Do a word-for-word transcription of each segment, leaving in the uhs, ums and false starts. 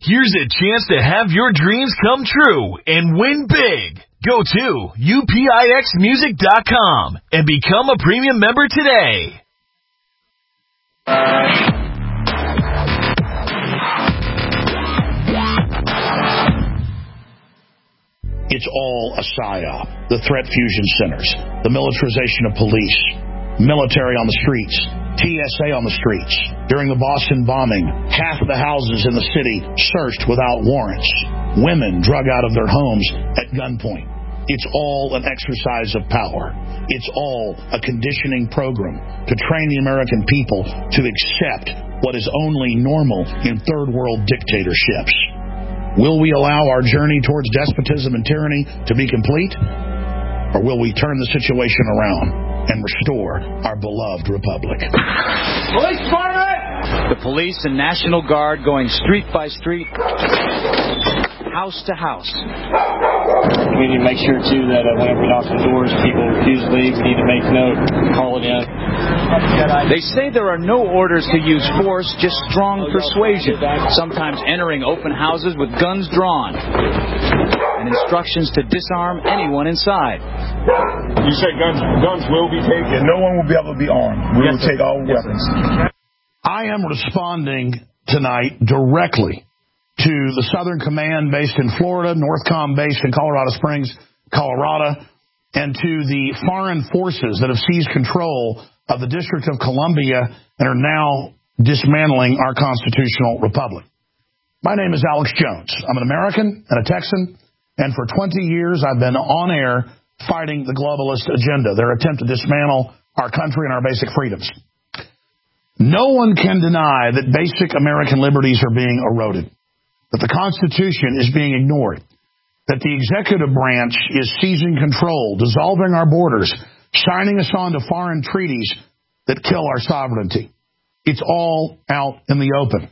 Here's a chance to have your dreams come true and win big. Go to U P I X music dot com and become a premium member today. It's all a psyop. The threat fusion centers, the militarization of police, military on the streets, T S A on the streets. During the Boston bombing, half of the houses in the city searched without warrants. Women drug out of their homes at gunpoint. It's all an exercise of power. It's all a conditioning program to train the American people to accept what is only normal in third world dictatorships. Will we allow our journey towards despotism and tyranny to be complete? Or will we turn the situation around and restore our beloved republic? Police department! The police and National Guard going street by street, house to house. We need to make sure, too, that uh, whenever we knock on doors, people refuse to leave. We need to make note, call it in. They say there are no orders to use force, just strong persuasion, sometimes entering open houses with guns drawn, and instructions to disarm anyone inside. You said guns guns will be taken. No one will be able to be armed. We yes, will sir. take all yes, weapons. Sir. I am responding tonight directly to the Southern Command based in Florida, NORTHCOM based in Colorado Springs, Colorado, and to the foreign forces that have seized control of the District of Columbia and are now dismantling our constitutional republic. My name is Alex Jones. I'm an American and a Texan, and for twenty years I've been on air fighting the globalist agenda, their attempt to dismantle our country and our basic freedoms. No one can deny that basic American liberties are being eroded, that the Constitution is being ignored, that the executive branch is seizing control, dissolving our borders, signing us on to foreign treaties that kill our sovereignty. It's all out in the open.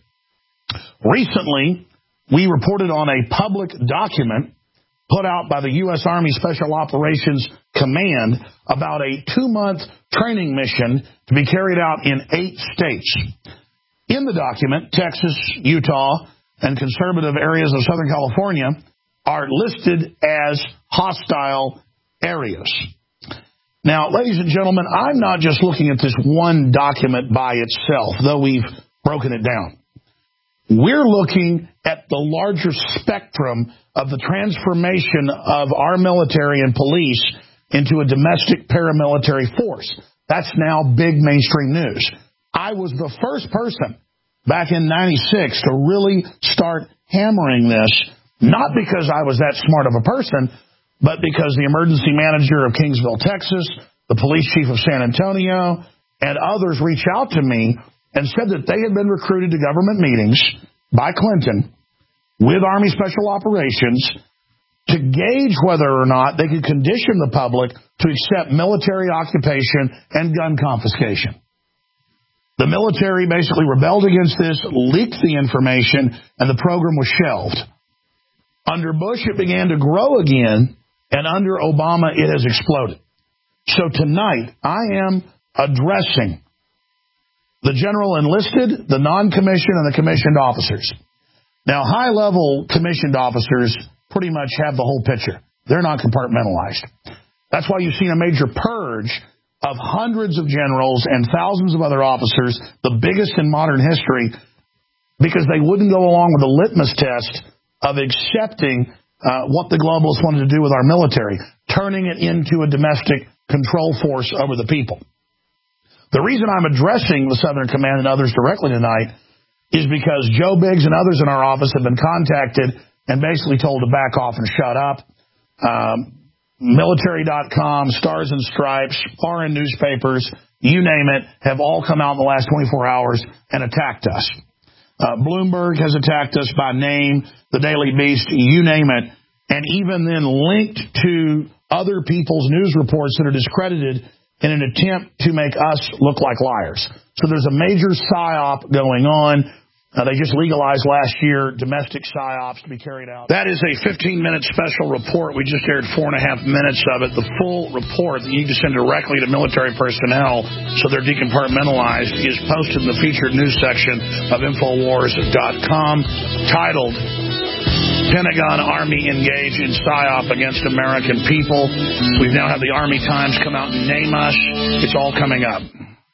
Recently, we reported on a public document put out by the U S Army Special Operations Command about a two-month training mission to be carried out in eight states. In the document, Texas, Utah, and conservative areas of Southern California are listed as hostile areas. Now, ladies and gentlemen, I'm not just looking at this one document by itself, though we've broken it down. We're looking at the larger spectrum of the transformation of our military and police into a domestic paramilitary force. That's now big mainstream news. I was the first person back in ninety-six to really start hammering this, not because I was that smart of a person, but because the emergency manager of Kingsville, Texas, the police chief of San Antonio, and others reached out to me and said that they had been recruited to government meetings by Clinton with Army Special Operations to gauge whether or not they could condition the public to accept military occupation and gun confiscation. The military basically rebelled against this, leaked the information, and the program was shelved. Under Bush, it began to grow again, and under Obama, it has exploded. So tonight, I am addressing the general enlisted, the non-commissioned, and the commissioned officers. Now, high-level commissioned officers pretty much have the whole picture. They're not compartmentalized. That's why you've seen a major purge of hundreds of generals and thousands of other officers, the biggest in modern history, because they wouldn't go along with the litmus test of accepting uh, what the globalists wanted to do with our military, turning it into a domestic control force over the people. The reason I'm addressing the Southern Command and others directly tonight is because Joe Biggs and others in our office have been contacted and basically told to back off and shut up. Um, military dot com, Stars and Stripes, foreign newspapers, you name it, have all come out in the last twenty-four hours and attacked us. Uh, Bloomberg has attacked us by name, the Daily Beast, you name it, and even then linked to other people's news reports that are discredited in an attempt to make us look like liars. So there's a major psyop going on, Uh, they just legalized last year domestic psyops to be carried out. That is a fifteen-minute special report. We just aired four and a half minutes of it. The full report that you need to send directly to military personnel so they're decompartmentalized is posted in the featured news section of Infowars dot com, titled Pentagon Army Engage in PSYOP Against American People. We now have the Army Times come out and name us. It's all coming up.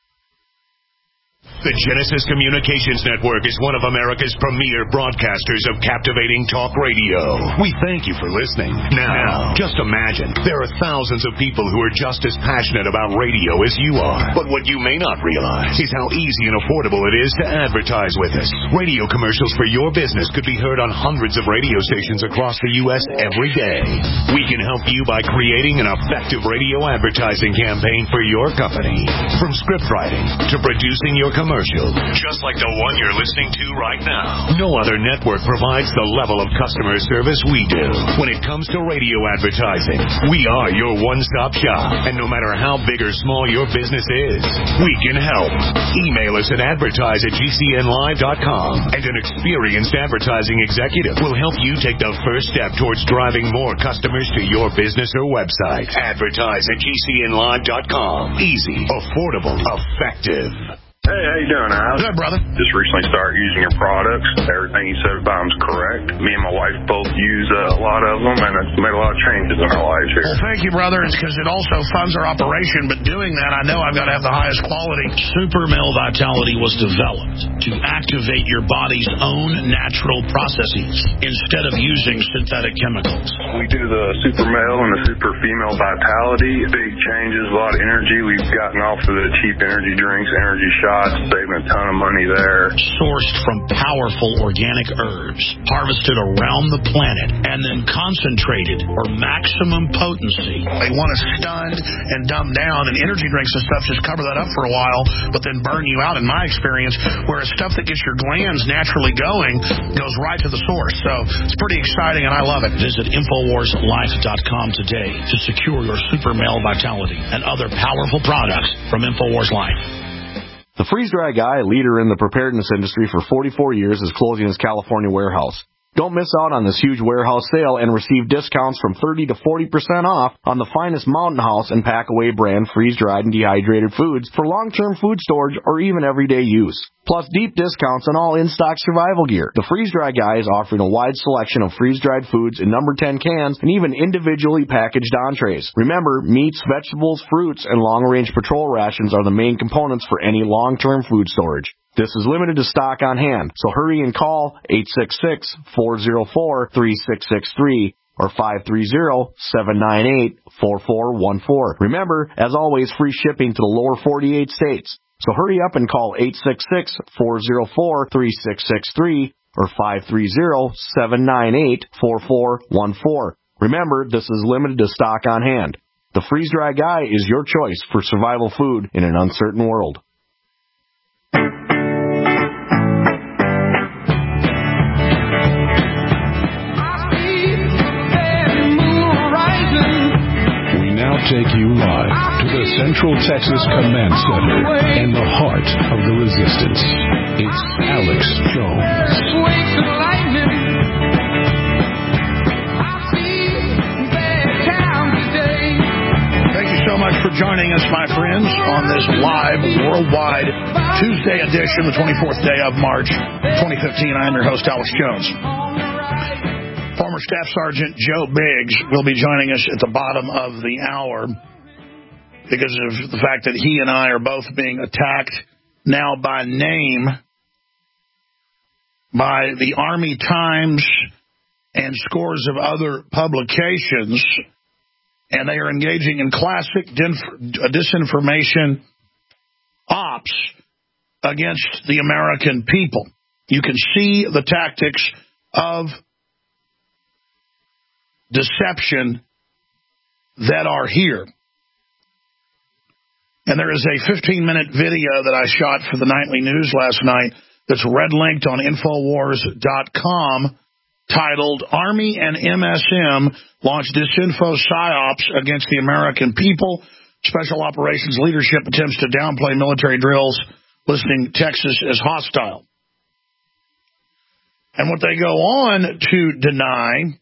The Genesis Communications Network is one of America's premier broadcasters of captivating talk radio. We thank you for listening. Now, just imagine, there are thousands of people who are just as passionate about radio as you are. But what you may not realize is how easy and affordable it is to advertise with us. Radio commercials for your business could be heard on hundreds of radio stations across the U S every day. We can help you by creating an effective radio advertising campaign for your company. From script writing to producing your commercial. Commercial, just like the one you're listening to right now. No other network provides the level of customer service we do. When it comes to radio advertising, we are your one-stop shop. And no matter how big or small your business is, we can help. Email us at advertise at G C N live dot com, and an experienced advertising executive will help you take the first step towards driving more customers to your business or website. Advertise at G C N live dot com. Easy, affordable, effective. Hey, how you doing, Al? Good, brother. Just recently started using your products. Everything you said about them is correct. Me and my wife both use uh, a lot of them, and it's made a lot of changes in our lives here. Well, thank you, brother. It's because it also funds our operation, but doing that, I know I've got to have the highest quality. Super Male Vitality was developed to activate your body's own natural processes instead of using synthetic chemicals. We do the Super Male and the Super Female Vitality. Big changes, a lot of energy. We've gotten off of the cheap energy drinks, energy shots. Saving a ton of money there. Sourced from powerful organic herbs, harvested around the planet, and then concentrated for maximum potency. They want us stunned and dumbed down, and energy drinks and stuff just cover that up for a while, but then burn you out, in my experience, whereas stuff that gets your glands naturally going goes right to the source. So it's pretty exciting, and I love it. Visit Infowars life dot com today to secure your Super Male Vitality and other powerful products from Infowars Life. The Freeze Dry Guy, leader in the preparedness industry for forty-four years, is closing his California warehouse. Don't miss out on this huge warehouse sale and receive discounts from thirty to forty percent off on the finest Mountain House and Packaway brand freeze-dried and dehydrated foods for long-term food storage or even everyday use. Plus deep discounts on all in-stock survival gear. The Freeze Dry Guy is offering a wide selection of freeze-dried foods in number ten cans and even individually packaged entrees. Remember, meats, vegetables, fruits, and long-range patrol rations are the main components for any long-term food storage. This is limited to stock on hand, so hurry and call eight six six, four zero four, three six six three or five three zero, seven nine eight, four four one four. Remember, as always, free shipping to the lower forty-eight states. So hurry up and call eight six six, four zero four, three six six three or five three zero, seven nine eight, four four one four. Remember, this is limited to stock on hand. The Freeze Dry Guy is your choice for survival food in an uncertain world. Take you live to the Central Texas Command Center in the heart of the resistance. It's Alex Jones. Thank you so much for joining us, my friends, on this live worldwide Tuesday edition, the twenty-fourth day of March, twenty fifteen. I am your host, Alex Jones. Former Staff Sergeant Joe Biggs will be joining us at the bottom of the hour because of the fact that he and I are both being attacked now by name by the Army Times and scores of other publications, and they are engaging in classic disinformation ops against the American people. You can see the tactics of deception that are here. And there is a fifteen-minute video that I shot for the nightly news last night that's red-linked on Infowars dot com titled, Army and M S M Launch Disinfo PSYOPs Against the American People. Special Operations Leadership Attempts to Downplay Military Drills, Listing Texas as Hostile. And what they go on to deny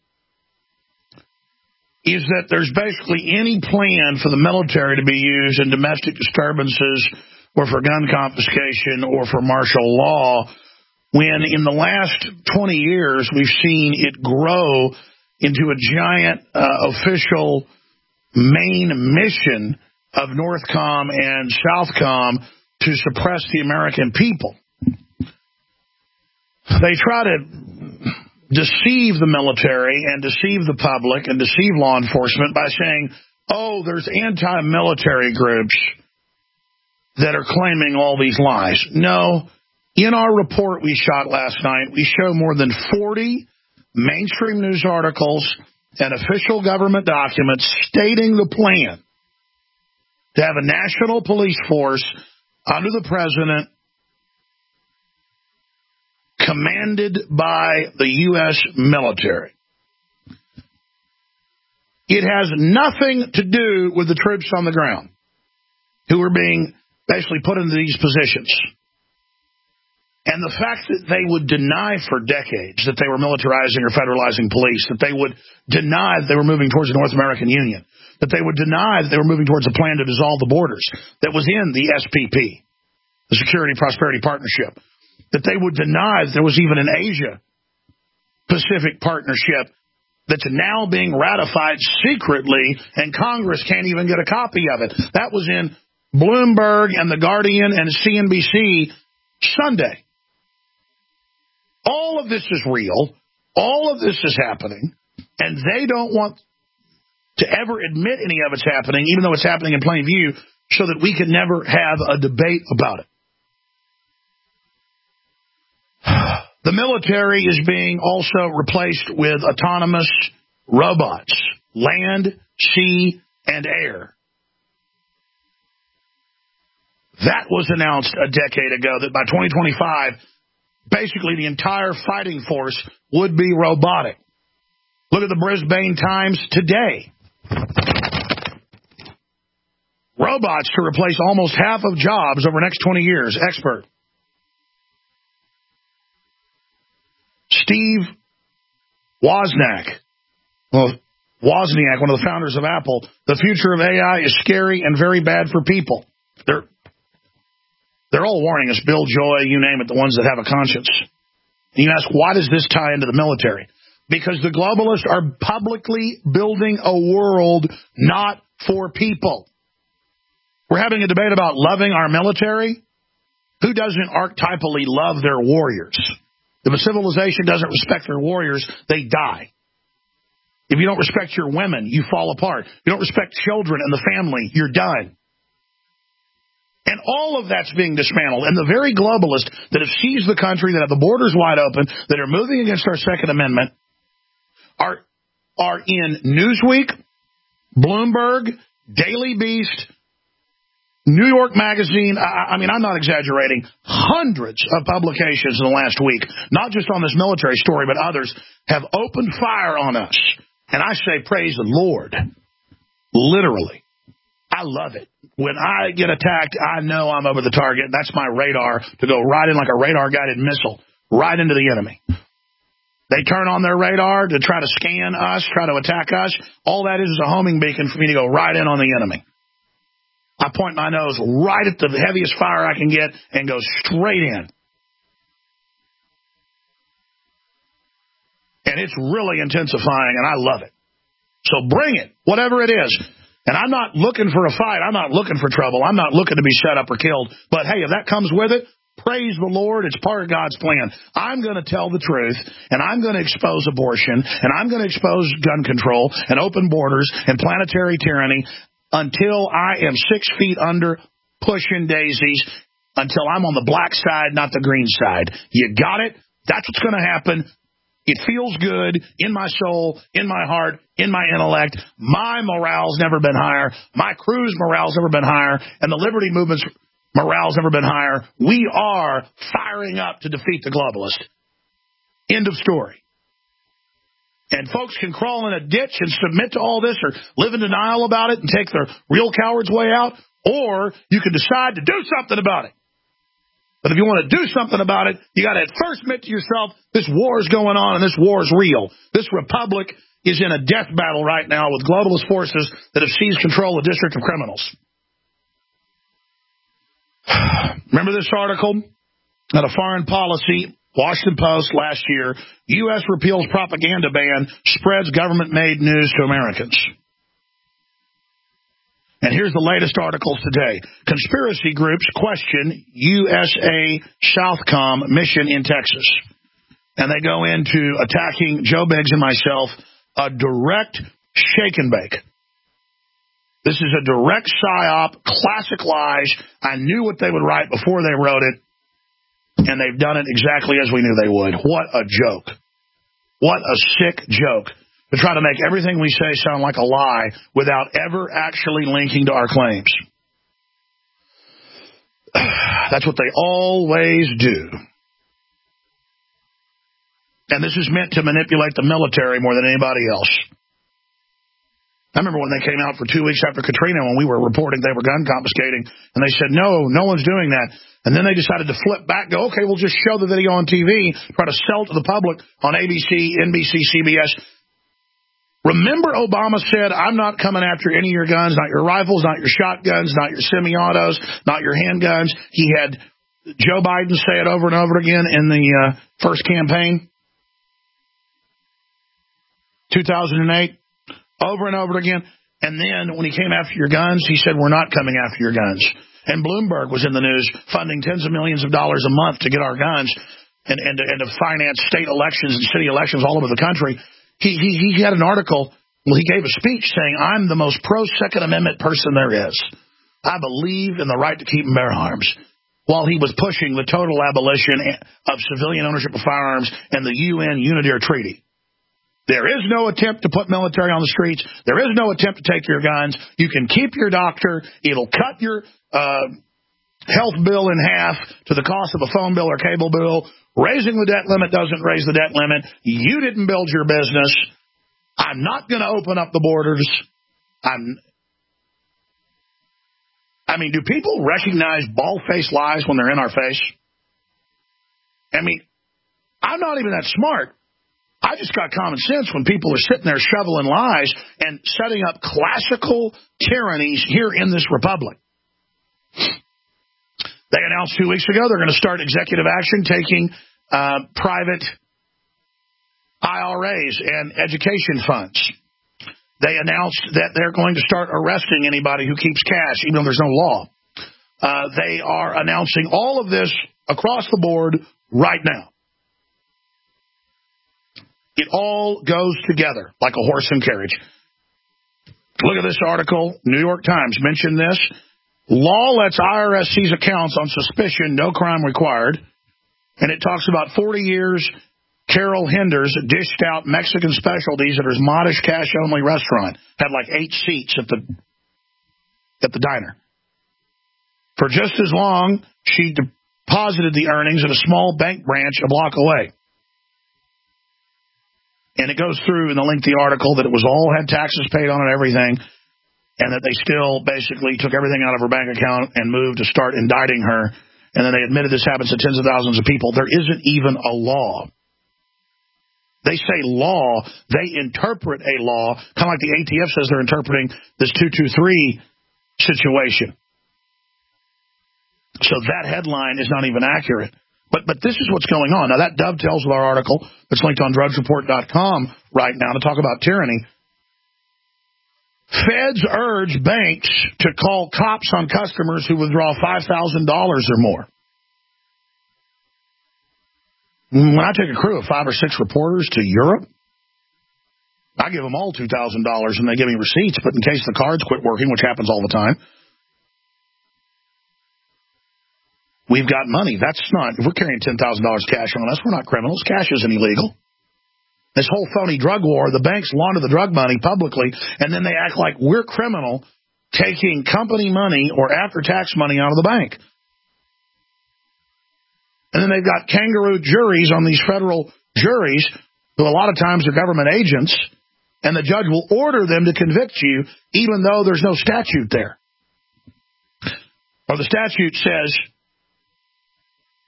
is that there's basically any plan for the military to be used in domestic disturbances or for gun confiscation or for martial law, when in the last twenty years we've seen it grow into a giant uh, official main mission of Northcom and Southcom to suppress the American people. They try to deceive the military and deceive the public and deceive law enforcement by saying, oh, there's anti-military groups that are claiming all these lies. No, in our report we shot last night, we show more than forty mainstream news articles and official government documents stating the plan to have a national police force under the president, commanded by the U S military. It has nothing to do with the troops on the ground who are being basically put into these positions. And the fact that they would deny for decades that they were militarizing or federalizing police, that they would deny that they were moving towards the North American Union, that they would deny that they were moving towards a plan to dissolve the borders that was in the S P P, the Security Prosperity Partnership, that they would deny that there was even an Asia-Pacific partnership that's now being ratified secretly, and Congress can't even get a copy of it. That was in Bloomberg and The Guardian and C N B C Sunday. All of this is real. All of this is happening, and they don't want to ever admit any of it's happening, even though it's happening in plain view, so that we can never have a debate about it. The military is being also replaced with autonomous robots, land, sea, and air. That was announced a decade ago, that by twenty twenty-five, basically the entire fighting force would be robotic. Look at the Brisbane Times today. Robots to replace almost half of jobs over the next twenty years. Expert. Steve Wozniak. Well, Wozniak, one of the founders of Apple, the future of A I is scary and very bad for people. They're They're all warning us, Bill Joy, you name it, the ones that have a conscience. And you ask, why does this tie into the military? Because the globalists are publicly building a world not for people. We're having a debate about loving our military. Who doesn't archetypally love their warriors? If a civilization doesn't respect their warriors, they die. If you don't respect your women, you fall apart. If you don't respect children and the family, you're done. And all of that's being dismantled. And the very globalists that have seized the country, that have the borders wide open, that are moving against our Second Amendment, are, are in Newsweek, Bloomberg, Daily Beast, New York Magazine. I, I mean, I'm not exaggerating. Hundreds of publications in the last week, not just on this military story, but others, have opened fire on us. And I say, praise the Lord. Literally. I love it. When I get attacked, I know I'm over the target. That's my radar to go right in like a radar-guided missile, right into the enemy. They turn on their radar to try to scan us, try to attack us. All that is is a homing beacon for me to go right in on the enemy. I point my nose right at the heaviest fire I can get and go straight in. And it's really intensifying, and I love it. So bring it, whatever it is. And I'm not looking for a fight. I'm not looking for trouble. I'm not looking to be shut up or killed. But, hey, if that comes with it, praise the Lord. It's part of God's plan. I'm going to tell the truth, and I'm going to expose abortion, and I'm going to expose gun control and open borders and planetary tyranny until I am six feet under pushing daisies, until I'm on the black side, not the green side. You got it? That's what's going to happen. It feels good in my soul, in my heart, in my intellect. My morale's never been higher. My crew's morale's never been higher. And the Liberty Movement's morale's never been higher. We are firing up to defeat the globalist. End of story. And folks can crawl in a ditch and submit to all this or live in denial about it and take their real coward's way out. Or you can decide to do something about it. But if you want to do something about it, you got to at first admit to yourself, this war is going on and this war is real. This republic is in a death battle right now with globalist forces that have seized control of the District of Criminals. Remember this article? Out of Foreign Policy, Washington Post last year, U S repeals propaganda ban, spreads government-made news to Americans. And here's the latest articles today. Conspiracy groups question U S A Southcom mission in Texas. And they go into attacking Joe Biggs and myself, a direct shake and bake. This is a direct psyop, classic lies. I knew what they would write before they wrote it, and they've done it exactly as we knew they would. What a joke. What a sick joke. To try to make everything we say sound like a lie without ever actually linking to our claims. That's what they always do. And this is meant to manipulate the military more than anybody else. I remember when they came out for two weeks after Katrina when we were reporting they were gun confiscating, and they said, no, no one's doing that. And then they decided to flip back, go, okay, we'll just show the video on T V, try to sell it to the public on A B C, N B C, C B S. Remember Obama said, I'm not coming after any of your guns, not your rifles, not your shotguns, not your semi-autos, not your handguns. He had Joe Biden say it over and over again in the uh, first campaign, two thousand eight. Over and over again. And then when he came after your guns, he said, we're not coming after your guns. And Bloomberg was in the news funding tens of millions of dollars a month to get our guns and, and, to, and to finance state elections and city elections all over the country. He, he, he had an article, well, he gave a speech saying, I'm the most pro-Second Amendment person there is. I believe in the right to keep and bear arms. While he was pushing the total abolition of civilian ownership of firearms and the U N Unidentification Treaty. There is no attempt to put military on the streets. There is no attempt to take your guns. You can keep your doctor. It'll cut your uh, health bill in half to the cost of a phone bill or cable bill. Raising the debt limit doesn't raise the debt limit. You didn't build your business. I'm not going to open up the borders. I'm. I mean, do people recognize bald-faced lies when they're in our face? I mean, I'm not even that smart. I just got common sense when people are sitting there shoveling lies and setting up classical tyrannies here in this republic. They announced two weeks ago they're going to start executive action taking uh, private I R As and education funds. They announced that they're going to start arresting anybody who keeps cash, even though there's no law. Uh, they are announcing all of this across the board right now. It all goes together like a horse and carriage. Look at this article. New York Times mentioned this. Law lets I R S seize accounts on suspicion, no crime required. And it talks about forty years, Carol Henders dished out Mexican specialties at her modish cash-only restaurant. Had like eight seats at the at the diner. For just as long, she deposited the earnings at a small bank branch a block away. And it goes through in the lengthy article that it was all had taxes paid on and everything, and that they still basically took everything out of her bank account and moved to start indicting her. And then they admitted this happens to tens of thousands of people. There isn't even a law. They say law. They interpret a law, kind of like the A T F says they're interpreting this two two three situation. So that headline is not even accurate. But but this is what's going on. Now, that dovetails with our article that's linked on drudge report dot com right now to talk about tyranny. Feds urge banks to call cops on customers who withdraw five thousand dollars or more. When I take a crew of five or six reporters to Europe, I give them all two thousand dollars and they give me receipts, but in case the cards quit working, which happens all the time, we've got money. That's not, if we're carrying ten thousand dollars cash on us, we're not criminals. Cash isn't illegal. This whole phony drug war, the banks launder the drug money publicly, and then they act like we're criminal taking company money or after-tax money out of the bank. And then they've got kangaroo juries on these federal juries, who a lot of times are government agents, and the judge will order them to convict you even though there's no statute there. Or the statute says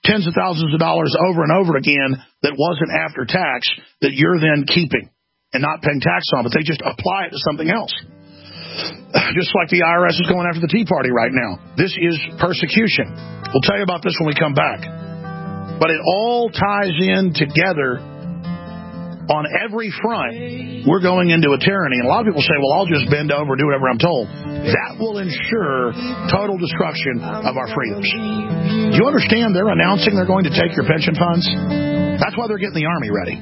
tens of thousands of dollars over and over again that wasn't after tax that you're then keeping and not paying tax on, but they just apply it to something else. Just like the I R S is going after the Tea Party right now. This is persecution. We'll tell you about this when we come back. But it all ties in together on every front. We're going into a tyranny. And a lot of people say, well, I'll just bend over and do whatever I'm told. That will ensure total destruction of our freedoms. Do you understand they're announcing they're going to take your pension funds? That's why they're getting the Army ready.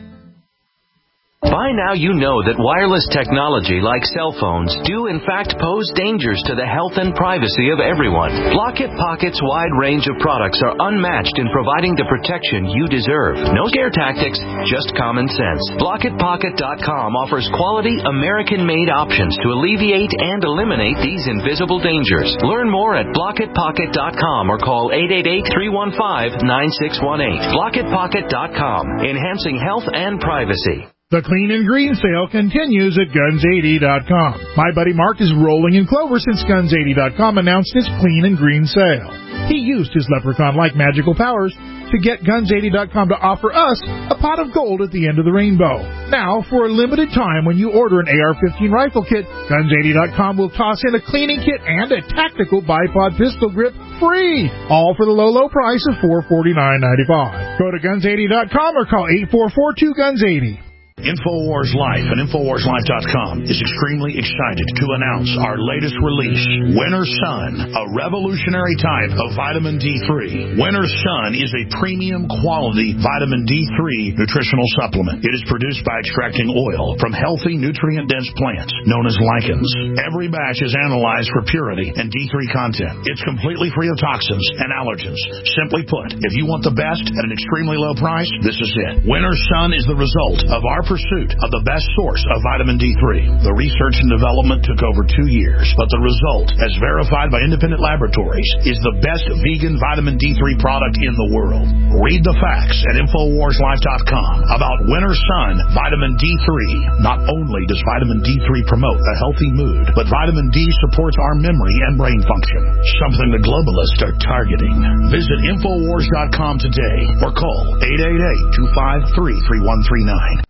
By now you know that wireless technology like cell phones do in fact pose dangers to the health and privacy of everyone. Blockit Pocket's wide range of products are unmatched in providing the protection you deserve. No scare tactics, just common sense. Blockit Pocket dot com offers quality American-made options to alleviate and eliminate these invisible dangers. Learn more at Blockit Pocket dot com or call eight eight eight, three one five, nine six one eight. Blockit Pocket dot com, enhancing health and privacy. The Clean and Green sale continues at Guns eighty dot com. My buddy Mark is rolling in clover since Guns eighty dot com announced his Clean and Green sale. He used his leprechaun-like magical powers to get Guns eighty dot com to offer us a pot of gold at the end of the rainbow. Now, for a limited time, when you order an A R fifteen rifle kit, Guns eighty dot com will toss in a cleaning kit and a tactical bipod pistol grip free, all for the low, low price of four hundred forty-nine ninety-five. Go to Guns eighty dot com or call eight four four two Guns eighty. InfoWars Life and InfoWars Life dot com is extremely excited to announce our latest release, Winter Sun, a revolutionary type of vitamin D three. Winter Sun is a premium quality vitamin D three nutritional supplement. It is produced by extracting oil from healthy, nutrient-dense plants known as lichens. Every batch is analyzed for purity and D three content. It's completely free of toxins and allergens. Simply put, if you want the best at an extremely low price, this is it. Winter Sun is the result of our pursuit of the best source of vitamin D three. The research and development took over two years, but the result, as verified by independent laboratories, is the best vegan vitamin D three product in the world. Read the facts at InfoWars Life dot com about Winter Sun Vitamin D three. Not only does vitamin D three promote a healthy mood, but vitamin D supports our memory and brain function, something the globalists are targeting. Visit InfoWars dot com today or call eight eight eight, two five three, three one three nine.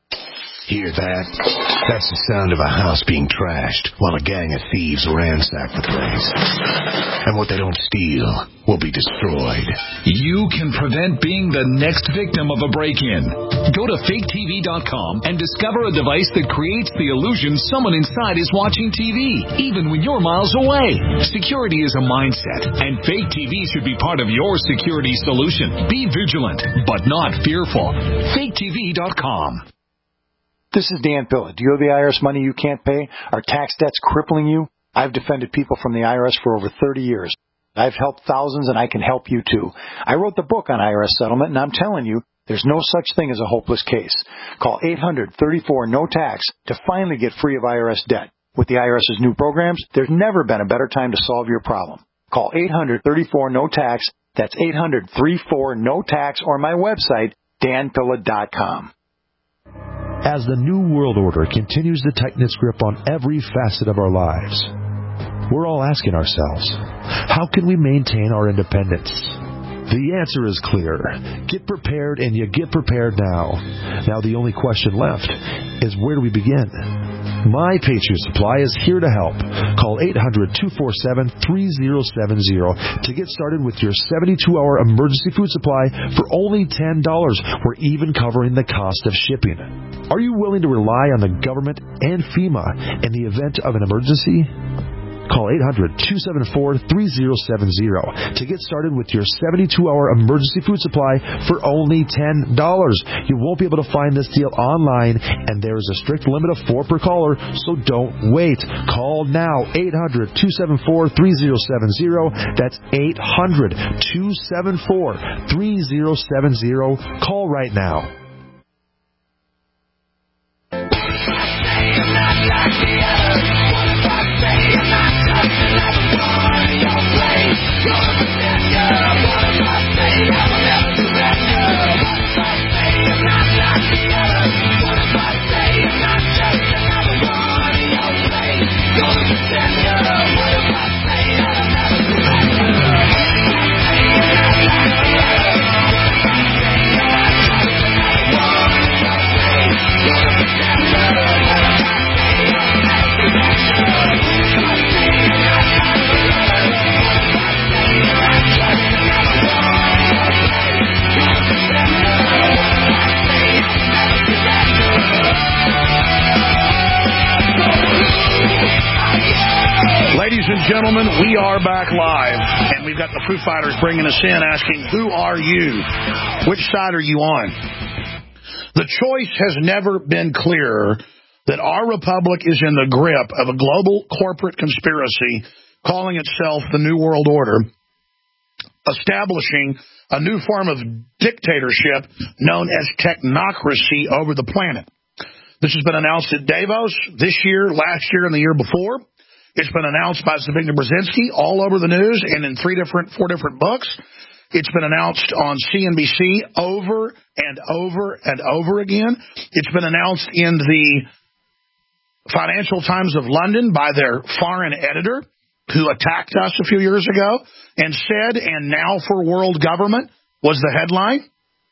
Hear that? That's the sound of a house being trashed while a gang of thieves ransack the place. And what they don't steal will be destroyed. You can prevent being the next victim of a break-in. Go to fake T V dot com and discover a device that creates the illusion someone inside is watching T V, even when you're miles away. Security is a mindset, and Fake T V should be part of your security solution. Be vigilant, but not fearful. fake T V dot com. This is Dan Pilla. Do you owe the I R S money you can't pay? Are tax debts crippling you? I've defended people from the I R S for over thirty years. I've helped thousands, and I can help you too. I wrote the book on I R S settlement, and I'm telling you, there's no such thing as a hopeless case. Call eight hundred, thirty-four, no tax to finally get free of I R S debt. With the IRS's new programs, there's never been a better time to solve your problem. Call eight hundred, thirty-four, no tax. That's eight hundred, thirty-four, no tax, or my website, Dan Pilla dot com. As the New World Order continues to tighten its grip on every facet of our lives, we're all asking ourselves, how can we maintain our independence? The answer is clear. Get prepared, and you get prepared now. Now the only question left is, where do we begin? My Patriot Supply is here to help. Call eight hundred, two four seven, three zero seven zero to get started with your seventy-two hour emergency food supply for only ten dollars. We're even covering the cost of shipping. Are you willing to rely on the government and FEMA in the event of an emergency? Call eight hundred, two seven four, three zero seven zero to get started with your seventy-two hour emergency food supply for only ten dollars. You won't be able to find this deal online, and there is a strict limit of four per caller, so don't wait. Call now, eight hundred, two seven four, three zero seven zero. That's eight hundred, two seven four, three zero seven zero. Call right now. What if I gentlemen, we are back live, and we've got the Foo Fighters bringing us in, asking, who are you? Which side are you on? The choice has never been clearer that our republic is in the grip of a global corporate conspiracy calling itself the New World Order, establishing a new form of dictatorship known as technocracy over the planet. This has been announced at Davos this year, last year, and the year before. It's been announced by Zbigniew Brzezinski all over the news and in three different, four different books. It's been announced on C N B C over and over and over again. It's been announced in the Financial Times of London by their foreign editor who attacked us a few years ago and said, and now for world government was the headline.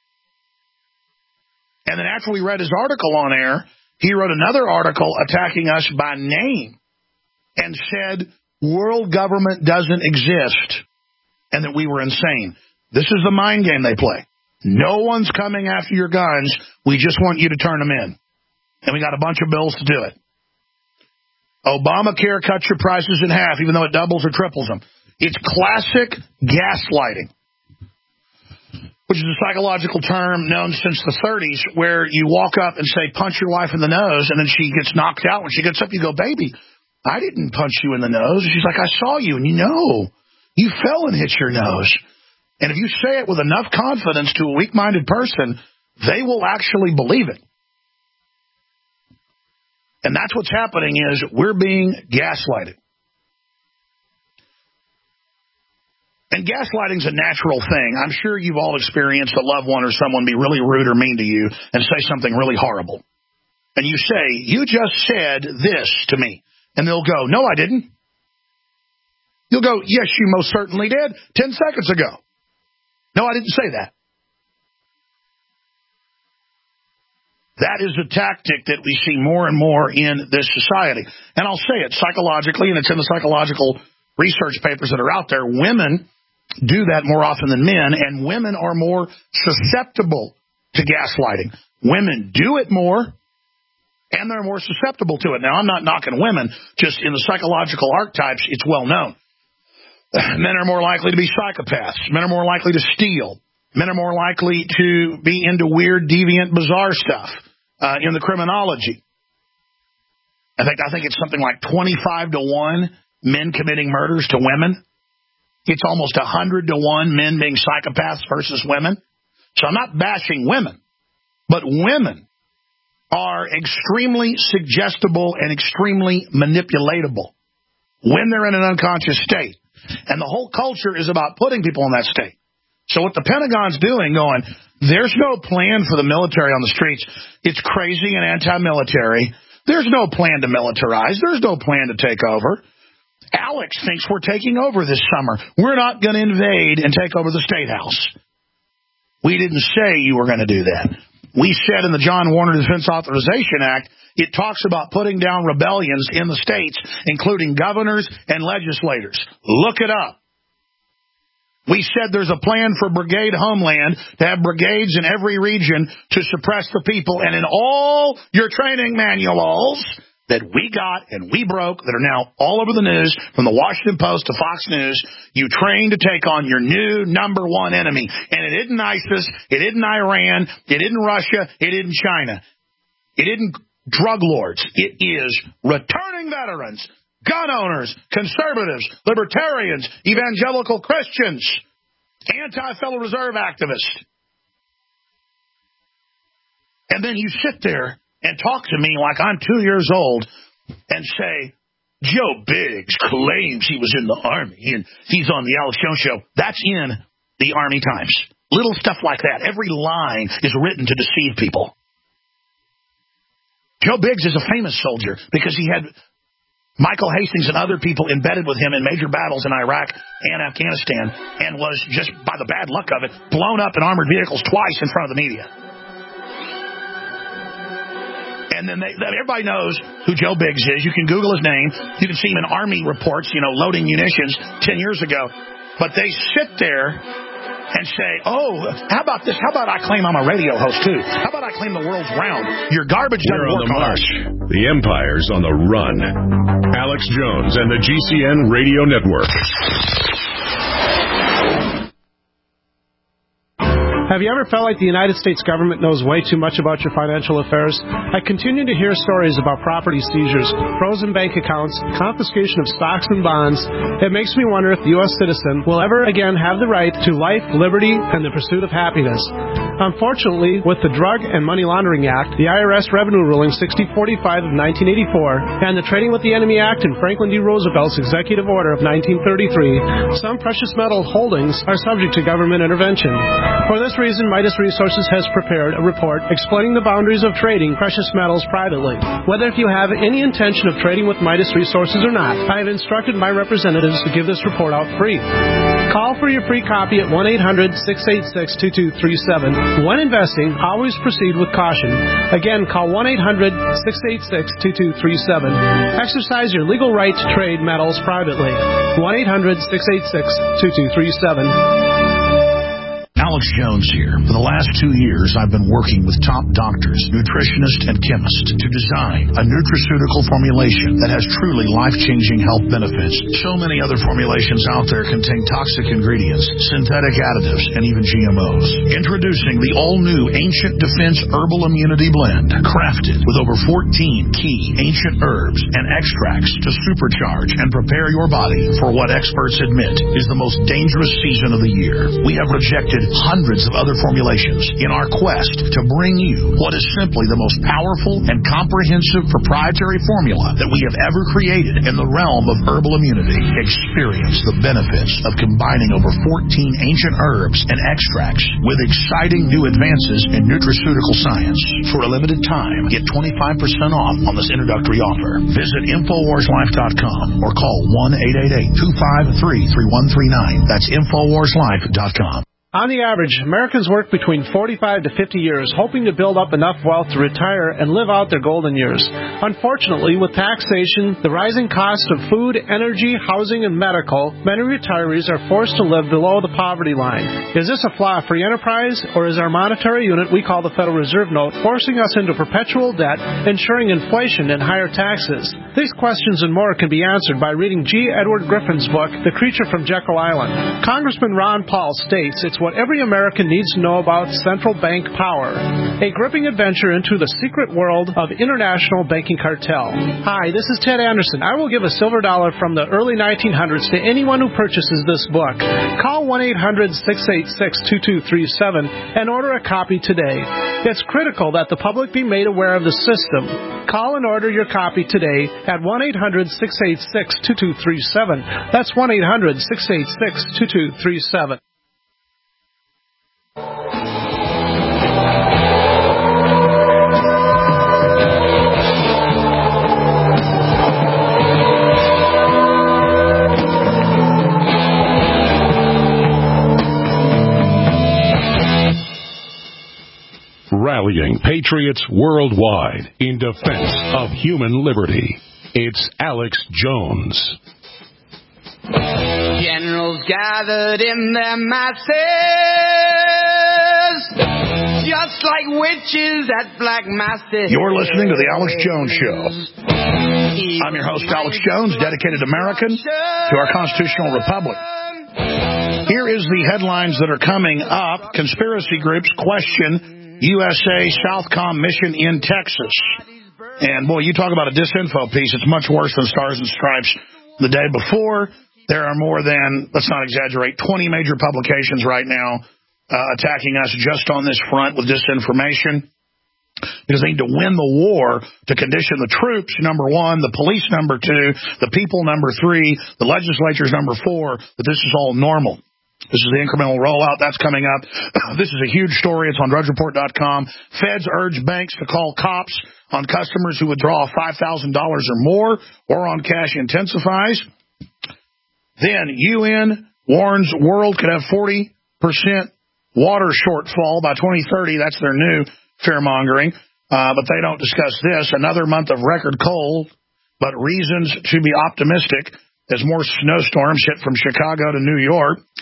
And then after we read his article on air, he wrote another article attacking us by name and said world government doesn't exist and that we were insane. This is the mind game they play. No one's coming after your guns. We just want you to turn them in. And we got a bunch of bills to do it. Obamacare cuts your prices in half, even though it doubles or triples them. It's classic gaslighting, which is a psychological term known since the thirties, where you walk up and say, punch your wife in the nose, and then she gets knocked out. When she gets up, you go, baby, I didn't punch you in the nose. And she's like, I saw you, and you know, you fell and hit your nose. And if you say it with enough confidence to a weak-minded person, they will actually believe it. And that's what's happening is we're being gaslighted. And gaslighting's a natural thing. I'm sure you've all experienced a loved one or someone be really rude or mean to you and say something really horrible. And you say, you just said this to me. And they'll go, no, I didn't. You'll go, yes, you most certainly did ten seconds ago. No, I didn't say that. That is a tactic that we see more and more in this society. And I'll say it psychologically, and it's in the psychological research papers that are out there. Women do that more often than men, and women are more susceptible to gaslighting. Women do it more, and they're more susceptible to it. Now, I'm not knocking women, just in the psychological archetypes, it's well known. Men are more likely to be psychopaths. Men are more likely to steal. Men are more likely to be into weird, deviant, bizarre stuff uh, in the criminology. I think I think it's something like twenty-five to one men committing murders to women. It's almost one hundred to one men being psychopaths versus women. So I'm not bashing women, but women are extremely suggestible and extremely manipulatable when they're in an unconscious state. And the whole culture is about putting people in that state. So what the Pentagon's doing, going, there's no plan for the military on the streets. It's crazy and anti-military. There's no plan to militarize. There's no plan to take over. Alex thinks we're taking over this summer. We're not going to invade and take over the State House. We didn't say you were going to do that. We said in the John Warner Defense Authorization Act, it talks about putting down rebellions in the states, including governors and legislators. Look it up. We said there's a plan for Brigade Homeland to have brigades in every region to suppress the people. And in all your training manuals that we got and we broke that are now all over the news, from the Washington Post to Fox News, you trained to take on your new number one enemy. And it isn't ISIS, it isn't Iran, it isn't Russia, it isn't China. It isn't drug lords. It is returning veterans, gun owners, conservatives, libertarians, evangelical Christians, anti-Federal Reserve activists. And then you sit there and talk to me like I'm two years old and say, Joe Biggs claims he was in the Army and he's on the Alex Jones Show. That's in the Army Times. Little stuff like that. Every line is written to deceive people. Joe Biggs is a famous soldier because he had Michael Hastings and other people embedded with him in major battles in Iraq and Afghanistan, and was, just by the bad luck of it, blown up in armored vehicles twice in front of the media. And then they, everybody knows who Joe Biggs is. You can Google his name. You can see him in Army reports, you know, loading munitions ten years ago. But they sit there and say, oh, how about this? How about I claim I'm a radio host, too? How about I claim the world's round? Your garbage doesn't We're on work the on march. us. The empire's on the run. Alex Jones and the G C N Radio Network. Have you ever felt like the United States government knows way too much about your financial affairs? I continue to hear stories about property seizures, frozen bank accounts, confiscation of stocks and bonds. It makes me wonder if the U S citizen will ever again have the right to life, liberty, and the pursuit of happiness. Unfortunately, with the Drug and Money Laundering Act, the I R S Revenue Ruling sixty forty-five of nineteen eighty-four, and the Trading with the Enemy Act and Franklin D. Roosevelt's Executive Order of nineteen thirty-three, some precious metal holdings are subject to government intervention. For this reason, Midas Resources has prepared a report explaining the boundaries of trading precious metals privately. Whether if you have any intention of trading with Midas Resources or not, I have instructed my representatives to give this report out free. Call for your free copy at one eight hundred, six eight six, two two three seven. When investing, always proceed with caution. Again, call one eight hundred, six eight six, two two three seven. Exercise your legal right to trade metals privately. one eight hundred, six eight six, two two three seven. Alex Jones here. For the last two years, I've been working with top doctors, nutritionists, and chemists to design a nutraceutical formulation that has truly life-changing health benefits. So many other formulations out there contain toxic ingredients, synthetic additives, and even G M Os. Introducing the all-new Ancient Defense Herbal Immunity Blend, crafted with over fourteen key ancient herbs and extracts to supercharge and prepare your body for what experts admit is the most dangerous season of the year. We have rejected hundreds of other formulations in our quest to bring you what is simply the most powerful and comprehensive proprietary formula that we have ever created in the realm of herbal immunity. Experience the benefits of combining over fourteen ancient herbs and extracts with exciting new advances in nutraceutical science. For a limited time, get twenty-five percent off on this introductory offer. Visit Infowars Life dot com or call one eight eight eight, two five three, three one three nine. That's Infowars Life dot com. On the average, Americans work between forty-five to fifty years hoping to build up enough wealth to retire and live out their golden years. Unfortunately, with taxation, the rising cost of food, energy, housing, and medical, many retirees are forced to live below the poverty line. Is this a flaw free enterprise, or is our monetary unit we call the Federal Reserve Note forcing us into perpetual debt, ensuring inflation and higher taxes? These questions and more can be answered by reading G. Edward Griffin's book, The Creature from Jekyll Island. Congressman Ron Paul states it's what every American needs to know about central bank power. A gripping adventure into the secret world of international banking cartel. Hi, this is Ted Anderson. I will give a silver dollar from the early nineteen hundreds to anyone who purchases this book. Call one eight hundred, six eight six, two two three seven and order a copy today. It's critical that the public be made aware of the system. Call and order your copy today at one eight hundred, six eight six, two two three seven. That's one eight hundred, six eight six, two two three seven. Rallying patriots worldwide in defense of human liberty. It's Alex Jones. Generals gathered in their masses, just like witches at black masses. You're listening to The Alex Jones Show. I'm your host, Alex Jones, dedicated American to our constitutional republic. Here is the headlines that are coming up. Conspiracy groups question U S A Southcom mission in Texas. And, boy, you talk about a disinfo piece. It's much worse than Stars and Stripes the day before. There are more than, let's not exaggerate, twenty major publications right now uh, attacking us just on this front with disinformation. Because they need to win the war to condition the troops, number one, the police, number two, the people, number three, the legislatures, number four, that this is all normal. This is the incremental rollout. That's coming up. This is a huge story. It's on drudge report dot com. Feds urge banks to call cops on customers who withdraw five thousand dollars or more or on cash intensifies. Then U N warns world could have forty percent water shortfall by twenty thirty. That's their new fear-mongering. Uh, but they don't discuss this. Another month of record cold, but reasons to be optimistic as more snowstorms hit from Chicago to New York.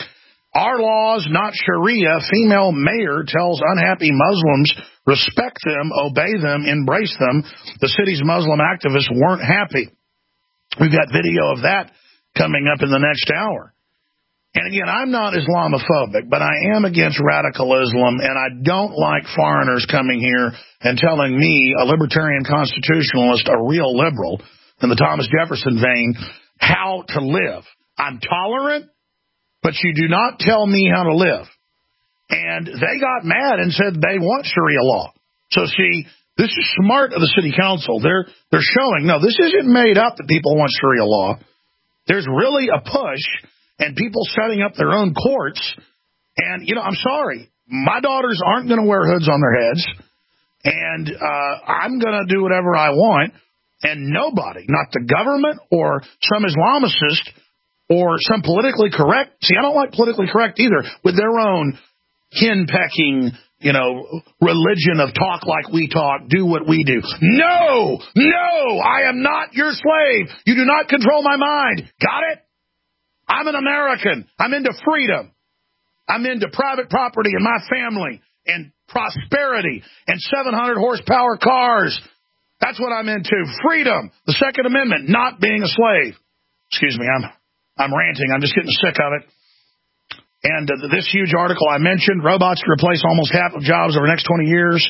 Our laws, not Sharia. Female mayor tells unhappy Muslims, respect them, obey them, embrace them. The city's Muslim activists weren't happy. We've got video of that coming up in the next hour. And again, I'm not Islamophobic, but I am against radical Islam, and I don't like foreigners coming here and telling me, a libertarian constitutionalist, a real liberal, in the Thomas Jefferson vein, how to live. I'm tolerant, but you do not tell me how to live. And they got mad and said they want Sharia law. So see, this is smart of the city council. They're they're showing, no, this isn't made up that people want Sharia law. There's really a push and people setting up their own courts. And, you know, I'm sorry, my daughters aren't going to wear hoods on their heads. And uh, I'm going to do whatever I want. And nobody, not the government or some Islamicist or some politically correct, see, I don't like politically correct either, with their own hen-pecking, you know, religion of talk like we talk, do what we do. No, no, I am not your slave. You do not control my mind. Got it? I'm an American. I'm into freedom. I'm into private property and my family and prosperity and seven hundred horsepower cars. That's what I'm into. Freedom. The Second Amendment, not being a slave. Excuse me, I'm I'm ranting. I'm just getting sick of it. And uh, this huge article I mentioned, robots to replace almost half of jobs over the next twenty years.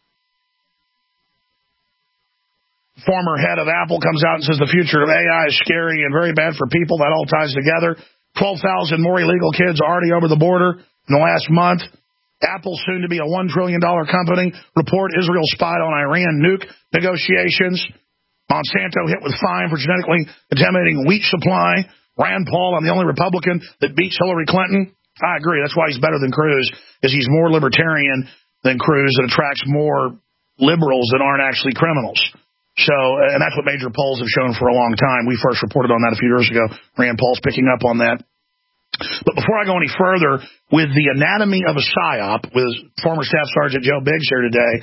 Former head of Apple comes out and says the future of A I is scary and very bad for people. That all ties together. twelve thousand more illegal kids already over the border in the last month. Apple soon to be a one trillion dollars company. Report Israel spied on Iran nuke negotiations. Monsanto hit with fine for genetically contaminating wheat supply. Rand Paul, I'm the only Republican that beats Hillary Clinton. I agree. That's why he's better than Cruz, is he's more libertarian than Cruz and attracts more liberals that aren't actually criminals. So, and that's what major polls have shown for a long time. We first reported on that a few years ago. Rand Paul's picking up on that. But before I go any further with the anatomy of a psyop with former Staff Sergeant Joe Biggs here today,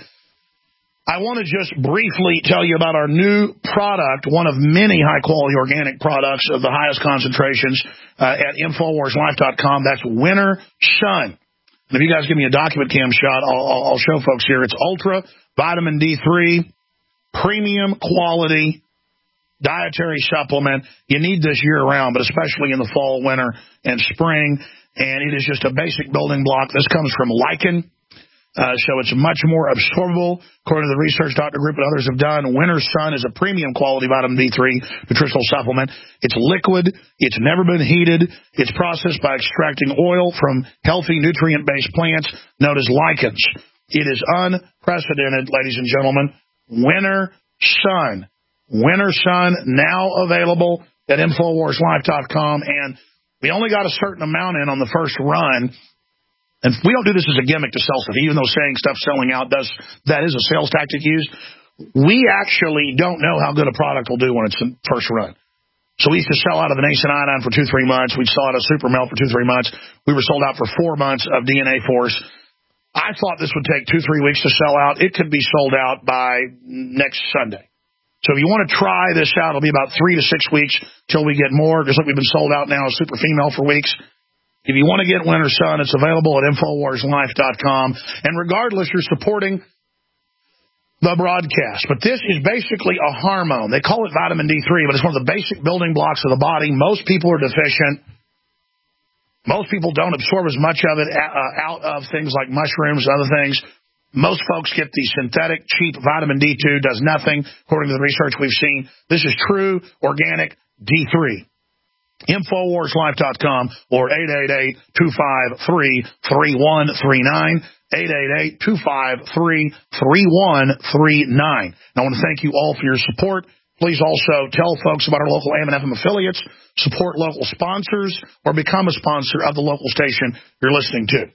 I want to just briefly tell you about our new product, one of many high-quality organic products of the highest concentrations uh, at Infowars Life dot com. That's Winter Sun. And if you guys give me a document cam shot, I'll, I'll show folks here. It's Ultra Vitamin D three, premium quality dietary supplement. You need this year-round, but especially in the fall, winter, and spring. And it is just a basic building block. This comes from lichen. Uh, so it's much more absorbable, according to the research Doctor Group and others have done. Winter Sun is a premium quality vitamin D three nutritional supplement. It's liquid. It's never been heated. It's processed by extracting oil from healthy nutrient-based plants known as lichens. It is unprecedented, ladies and gentlemen. Winter Sun. Winter Sun now available at Infowars Life dot com. And we only got a certain amount in on the first run. And we don't do this as a gimmick to sell stuff, even though saying stuff selling out does, that is a sales tactic used. We actually don't know how good a product will do when it's in first run. So we used to sell out of the Nascent Iodine for two, three months. We'd sell out of Super Melt for two, three months. We were sold out for four months of D N A Force. I thought this would take two, three weeks to sell out. It could be sold out by next Sunday. So if you want to try this out, it'll be about three to six weeks till we get more, just like we've been sold out now as Super Female for weeks. If you want to get Winter Sun, it's available at Infowars Life dot com. And regardless, you're supporting the broadcast. But this is basically a hormone. They call it vitamin D three, but it's one of the basic building blocks of the body. Most people are deficient. Most people don't absorb as much of it uh, out of things like mushrooms and other things. Most folks get the synthetic, cheap vitamin D two, does nothing, according to the research we've seen. This is true, organic D three. Infowars Life dot com or eight eight eight, two five three, three one three nine, eight eight eight, two five three, three one three nine. I want to thank you all for your support. Please also tell folks about our local A M and F M affiliates, support local sponsors, or become a sponsor of the local station you're listening to.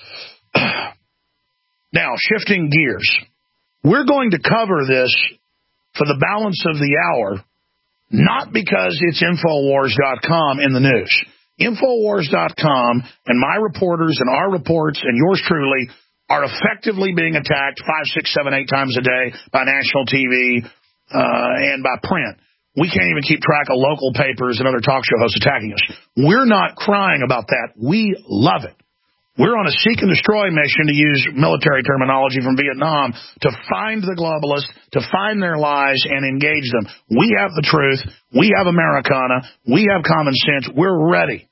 Now, shifting gears. We're going to cover this for the balance of the hour, not because it's Infowars dot com in the news. Infowars dot com and my reporters and our reports and yours truly are effectively being attacked five, six, seven, eight times a day by national T V uh, and by print. we can't even keep track of local papers and other talk show hosts attacking us. We're not crying about that. We love it. We're on a seek and destroy mission, to use military terminology from Vietnam, to find the globalists, to find their lies and engage them. We have the truth. We have Americana. We have common sense. We're ready.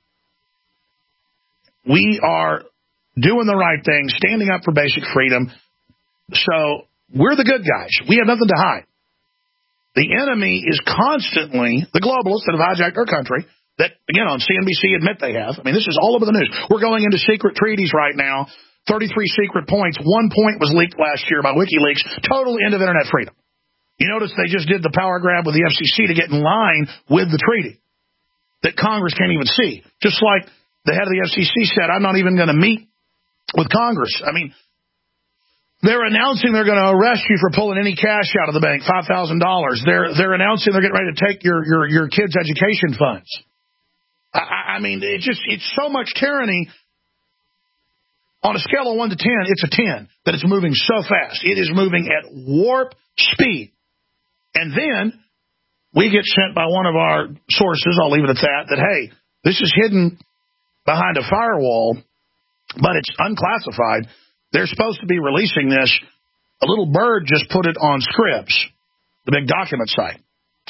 We are doing the right thing, standing up for basic freedom. So we're the good guys. We have nothing to hide. The enemy is constantly the globalists that have hijacked our country, that, again, on C N B C admit they have. I mean, this is all over the news. We're going into secret treaties right now, thirty-three secret points. One point was leaked last year by WikiLeaks, total end of Internet freedom. You notice they just did the power grab with the F C C to get in line with the treaty that Congress can't even see. Just like the head of the F C C said, I'm not even going to meet with Congress. I mean, they're announcing they're going to arrest you for pulling any cash out of the bank, five thousand dollars. They're they're announcing they're getting ready to take your your your kids' education funds. I, I mean, it just it's so much tyranny. On a scale of one to ten, it's a ten, that it's moving so fast. It is moving at warp speed. And then we get sent by one of our sources, I'll leave it at that, that, hey, this is hidden behind a firewall, but it's unclassified. They're supposed to be releasing this. A little bird just put it on Scripps, the big document site.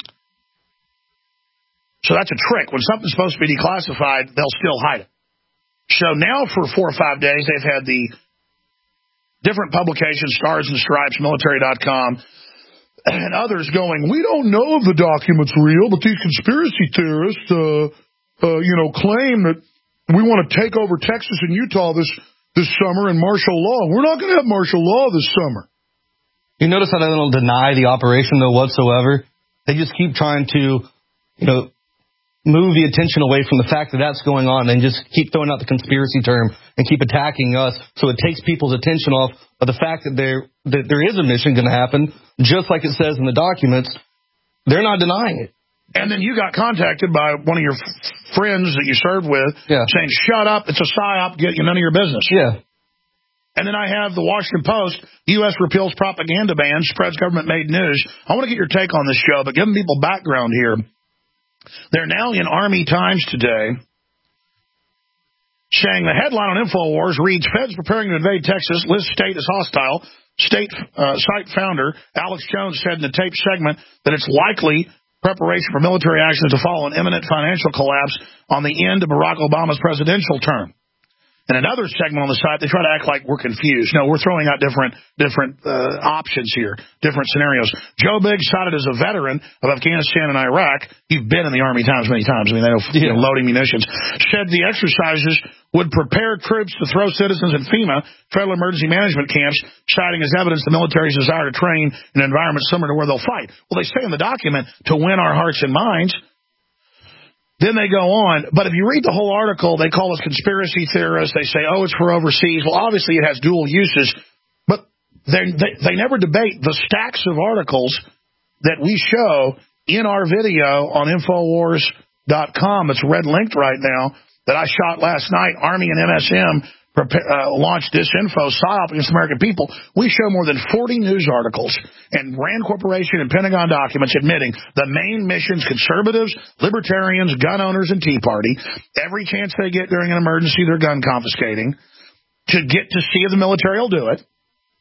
So that's a trick. When something's supposed to be declassified, they'll still hide it. So now for four or five days, they've had the different publications, Stars and Stripes, military dot com, and others going, we don't know if the document's real, but these conspiracy theorists, uh, uh, you know, claim that we want to take over Texas and Utah this, this summer and martial law. We're not going to have martial law this summer. You notice how they don't deny the operation, though, whatsoever? They just keep trying to, you know, move the attention away from the fact that that's going on and just keep throwing out the conspiracy term and keep attacking us, so it takes people's attention off of the fact that there that there is a mission going to happen, just like it says in the documents. They're not denying it. And then you got contacted by one of your f- friends that you served with, yeah. saying, shut up, it's a psyop, get you none of your business. Yeah. And then I have the Washington Post, U S repeals propaganda ban, spreads government-made news. I want to get your take on this show, but giving people background here. They're now in Army Times today saying the headline on InfoWars reads, Feds preparing to invade Texas, lists state as hostile. State uh, site founder Alex Jones said in the tape segment that it's likely preparation for military actions to follow an imminent financial collapse on the end of Barack Obama's presidential term. In another segment on the site, they try to act like we're confused. No, we're throwing out different different uh, options here, different scenarios. Joe Biggs, cited as a veteran of Afghanistan and Iraq, you've been in the Army times many times, I mean, they know, yeah. you know loading munitions, said the exercises would prepare troops to throw citizens in FEMA, Federal Emergency Management camps, citing as evidence the military's desire to train in an environment similar to where they'll fight. Well, they say in the document, to win our hearts and minds. Then they go on, but if you read the whole article, they call us conspiracy theorists. They say, oh, it's for overseas. Well, obviously it has dual uses, but they they never debate the stacks of articles that we show in our video on Infowars dot com. It's red linked right now that I shot last night. Army and M S M prepare, uh, launched disinfo psyop against American people. We show more than forty news articles and Rand Corporation and Pentagon documents admitting the main missions, conservatives, libertarians, gun owners, and Tea Party, every chance they get during an emergency, they're gun confiscating to get to see if the military will do it.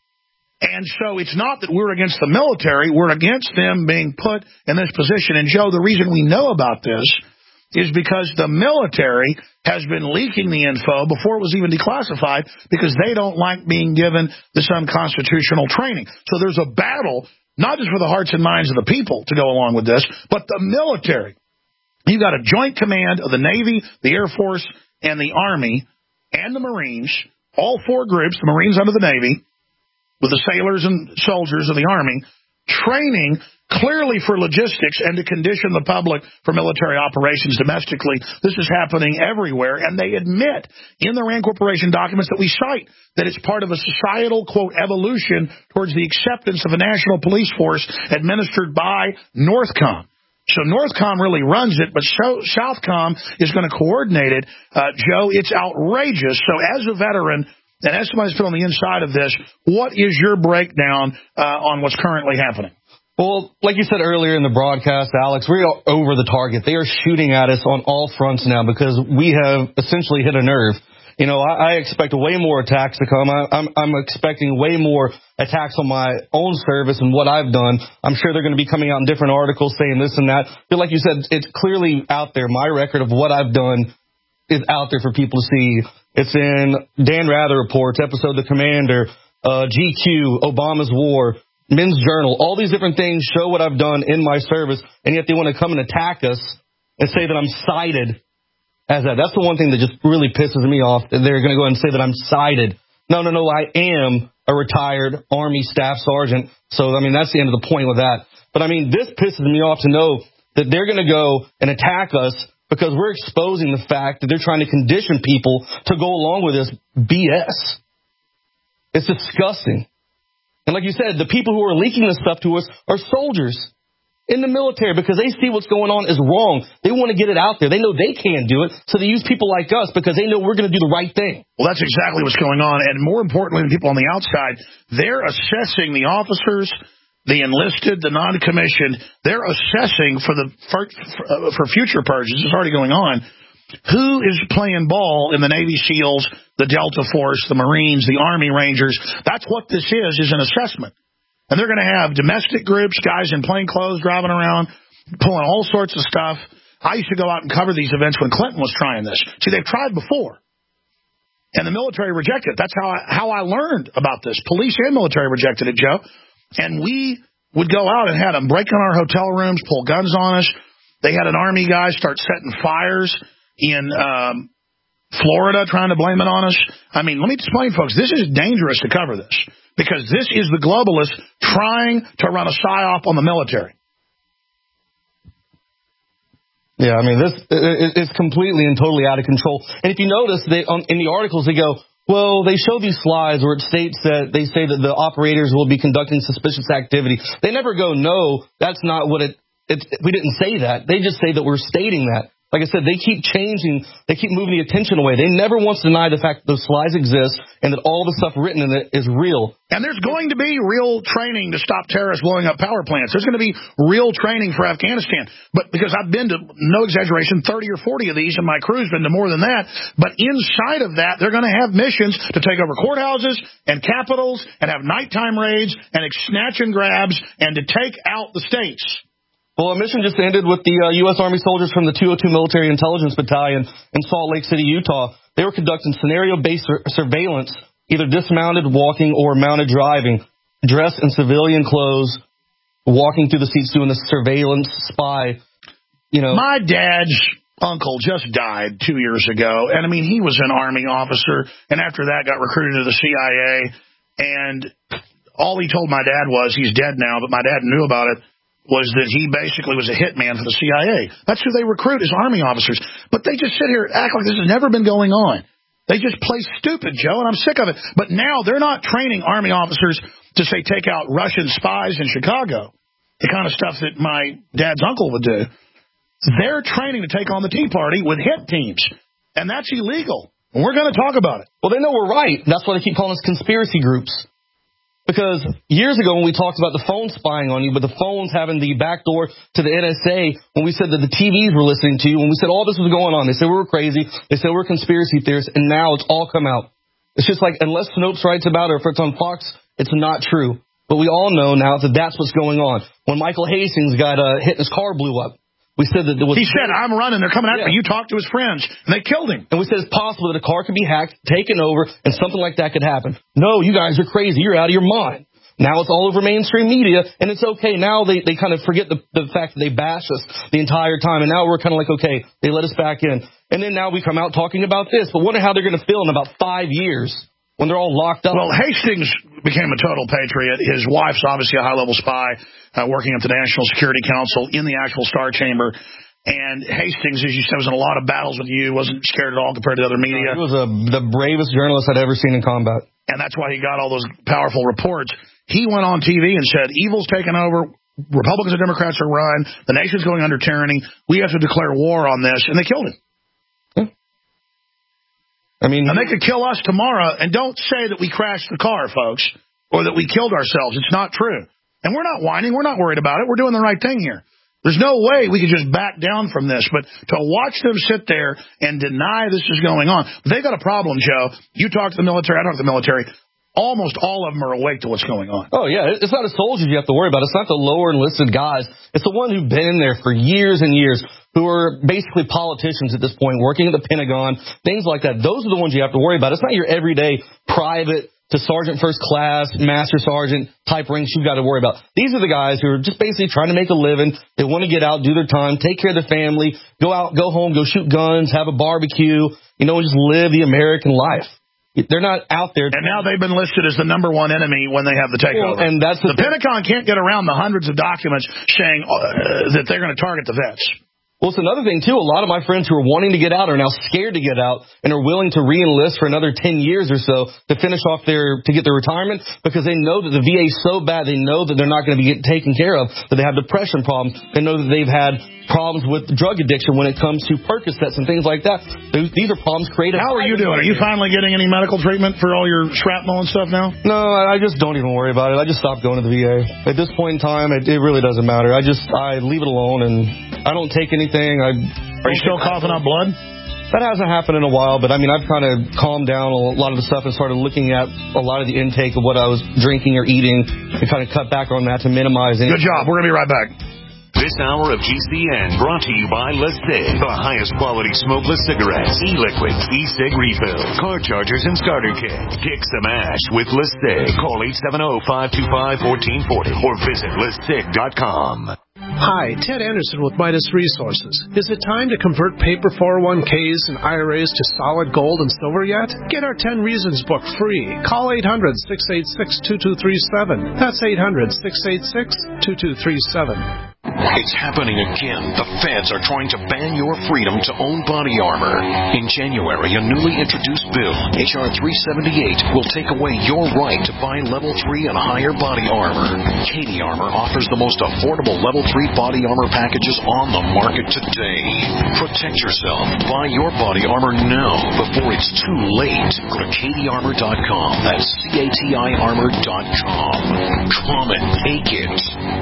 And so it's not that we're against the military. We're against them being put in this position. And, Joe, the reason we know about this is because the military has been leaking the info before it was even declassified because they don't like being given this unconstitutional training. So there's a battle, not just for the hearts and minds of the people to go along with this, but the military. You've got a joint command of the Navy, the Air Force, and the Army, and the Marines, all four groups, the Marines under the Navy, with the sailors and soldiers of the Army, training clearly for logistics and to condition the public for military operations domestically. This is happening everywhere, and they admit in the Rand Corporation documents that we cite that it's part of a societal, quote, evolution towards the acceptance of a national police force administered by Northcom. So Northcom really runs it, but Southcom is going to coordinate it. Uh, Joe, it's outrageous. So as a veteran, and as somebody who's been on the inside of this, what is your breakdown uh, on what's currently happening? Well, like you said earlier in the broadcast, Alex, we're over the target. They are shooting at us on all fronts now because we have essentially hit a nerve. You know, I, I expect way more attacks to come. I, I'm, I'm expecting way more attacks on my own service and what I've done. I'm sure they're going to be coming out in different articles saying this and that. But like you said, it's clearly out there. My record of what I've done is out there for people to see. It's in Dan Rather Reports, episode The Commander, uh, G Q, Obama's War, Men's Journal. All these different things show what I've done in my service, and yet they want to come and attack us and say that I'm cited as that. That's the one thing that just really pisses me off. They're going to go and say that I'm cited. No, no, no, I am a retired Army Staff Sergeant. So, I mean, that's the end of the point with that. But, I mean, this pisses me off to know that they're going to go and attack us because we're exposing the fact that they're trying to condition people to go along with this B S. It's disgusting. And like you said, the people who are leaking this stuff to us are soldiers in the military because they see what's going on is wrong. They want to get it out there. They know they can't do it, so they use people like us because they know we're going to do the right thing. Well, that's exactly what's going on. And more importantly, the people on the outside, they're assessing the officers, the enlisted, the non-commissioned. They're assessing for the for, for future purges. It's already going on. Who is playing ball in the Navy SEALs, the Delta Force, the Marines, the Army Rangers? That's what this is, is an assessment. And they're going to have domestic groups, guys in plain clothes driving around, pulling all sorts of stuff. I used to go out and cover these events when Clinton was trying this. See, they've tried before. And the military rejected it. That's how I, how I learned about this. Police and military rejected it, Joe. And we would go out and had them break in our hotel rooms, pull guns on us. They had an Army guy start setting fires in um, Florida, trying to blame it on us. I mean, let me explain, folks, this is dangerous to cover this because this is the globalists trying to run a psyop on the military. Yeah, I mean, this it, it's completely and totally out of control. And if you notice, they on, in the articles, they go, well, they show these slides where it states that they say that the operators will be conducting suspicious activity. They never go, no, that's not what it, it we didn't say that. They just say that we're stating that. Like I said, they keep changing, they keep moving the attention away. They never once deny the fact that those slides exist and that all the stuff written in it is real. And there's going to be real training to stop terrorists blowing up power plants. There's going to be real training for Afghanistan. But because I've been to, no exaggeration, thirty or forty of these, and my crew's been to more than that. But inside of that, they're going to have missions to take over courthouses and capitals and have nighttime raids and snatch and grabs and to take out the states. Well, a mission just ended with the uh, U S. Army soldiers from the two oh two Military Intelligence Battalion in Salt Lake City, Utah. They were conducting scenario-based sur- surveillance, either dismounted, walking, or mounted driving, dressed in civilian clothes, walking through the seats doing the surveillance spy. You know, my dad's uncle just died two years ago, and I mean, he was an Army officer, and after that got recruited to the C I A, and all he told my dad was, he's dead now, but my dad knew about it, was that he basically was a hitman for the C I A. That's who they recruit as Army officers. But they just sit here and act like this has never been going on. They just play stupid, Joe, and I'm sick of it. But now they're not training Army officers to, say, take out Russian spies in Chicago, the kind of stuff that my dad's uncle would do. They're training to take on the Tea Party with hit teams, and that's illegal. And we're going to talk about it. Well, they know we're right. That's why they keep calling us conspiracy groups. Because years ago when we talked about the phone spying on you, but the phones having the back door to the N S A, when we said that the T Vs were listening to you, when we said all this was going on, they said we were crazy, they said we we're conspiracy theorists, and now it's all come out. It's just like, unless Snopes writes about it or if it's on Fox, it's not true. But we all know now that that's what's going on. When Michael Hastings got uh, hit and his car blew up, we said that there was... He said, I'm running, they're coming after yeah. me. You talked to his friends, and they killed him. And we said it's possible that a car could be hacked, taken over, and something like that could happen. No, you guys are crazy. You're out of your mind. Now it's all over mainstream media, and it's okay. Now they, they kind of forget the, the fact that they bash us the entire time, and now we're kind of like, okay, they let us back in. And then now we come out talking about this, but wonder how they're going to feel in about five years when they're all locked up. Well, Hastings became a total patriot. His wife's obviously a high-level spy uh, working at the National Security Council in the actual Star Chamber. And Hastings, as you said, was in a lot of battles with you, wasn't scared at all compared to other media. He was a, the bravest journalist I'd ever seen in combat. And that's why he got all those powerful reports. He went on T V and said, evil's taken over, Republicans and Democrats are run, the nation's going under tyranny, we have to declare war on this, and they killed him. Yeah. I mean, and they could kill us tomorrow, and don't say that we crashed the car, folks, or that we killed ourselves. It's not true. And we're not whining. We're not worried about it. We're doing the right thing here. There's no way we could just back down from this. But to watch them sit there and deny this is going on, they've got a problem, Joe. You talk to the military, I talk to the military. Almost all of them are awake to what's going on. Oh, yeah. It's not the soldiers you have to worry about. It's not the lower enlisted guys. It's the one who've been in there for years and years, who are basically politicians at this point, working at the Pentagon, things like that. Those are the ones you have to worry about. It's not your everyday private to sergeant first class, master sergeant type ranks you've got to worry about. These are the guys who are just basically trying to make a living. They want to get out, do their time, take care of their family, go out, go home, go shoot guns, have a barbecue, you know, and just live the American life. They're not out there. And now they've been listed as the number one enemy when they have the takeover. Well, and that's the, the Pentagon can't get around the hundreds of documents saying uh, that they're going to target the vets. Well, it's another thing, too. A lot of my friends who are wanting to get out are now scared to get out and are willing to re-enlist for another ten years or so to finish off their, to get their retirement because they know that the V A is so bad, they know that they're not going to be getting taken care of, that they have depression problems. They know that they've had problems with drug addiction when it comes to Percocets and things like that. These are problems created. How are you doing? Are you finally getting any medical treatment for all your shrapnel and stuff now? No, I just don't even worry about it. I just stopped going to the V A. At this point in time, it, it really doesn't matter. I just, I leave it alone and I don't take anything. I Are you still coughing up blood? That hasn't happened in a while, but I mean, I've kind of calmed down a lot of the stuff and started looking at a lot of the intake of what I was drinking or eating and kind of cut back on that to minimize any. Good job. We're going to be right back. This hour of G C N brought to you by Lustig, the highest quality smokeless cigarettes, e-liquids, e-cig refills, car chargers, and starter kits. Kick some ash with Lustig. Call eight seven zero, five two five, one four four zero or visit lustig dot com. Hi, Ted Anderson with Midas Resources. Is it time to convert paper four oh one k's and I R As to solid gold and silver yet? Get our ten Reasons book free. Call eight hundred, six eight six, two two three seven. That's eight hundred, six eight six, two two three seven. It's happening again. The feds are trying to ban your freedom to own body armor. In January, a newly introduced bill, H R three seventy-eight, will take away your right to buy level three and higher body armor. Katie Armor offers the most affordable level three body armor packages on the market today. Protect yourself. Buy your body armor now before it's too late. Go to katie armor dot com. That's C A T I armor dot com. Come and take it.